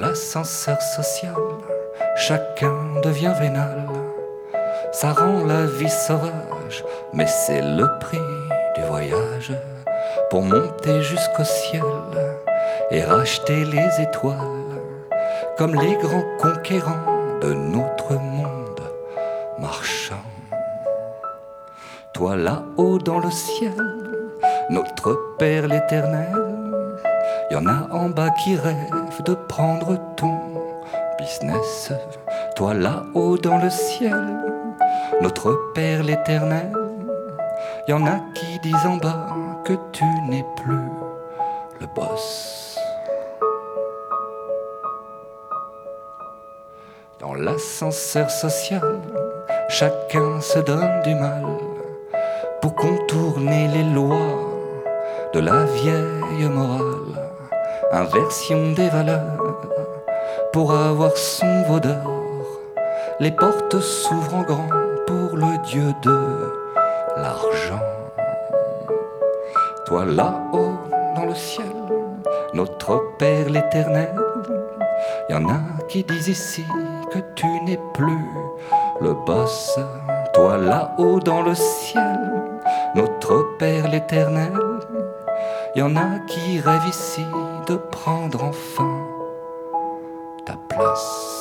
l'ascenseur social, chacun devient vénal. Ça rend la vie sauvage, mais c'est le prix du voyage. Pour monter jusqu'au ciel et racheter les étoiles, comme les grands conquérants de notre monde marchand. Toi là-haut dans le ciel, notre Père l'Éternel, y en a en bas qui rêvent de prendre ton business. Toi là-haut dans le ciel, notre Père l'Éternel, y en a qui disent en bas que tu n'es plus le boss. Dans l'ascenseur social, chacun se donne du mal pour contourner les lois de la vieille morale. Inversion des valeurs pour avoir son veau d'or. Les portes s'ouvrent en grand pour le dieu de l'argent. Toi là-haut dans le ciel, notre Père l'Éternel, y en a qui disent ici que tu n'es plus le boss. Toi là-haut dans le ciel, notre Père l'Éternel, y en a qui rêvent ici de prendre enfin ta place.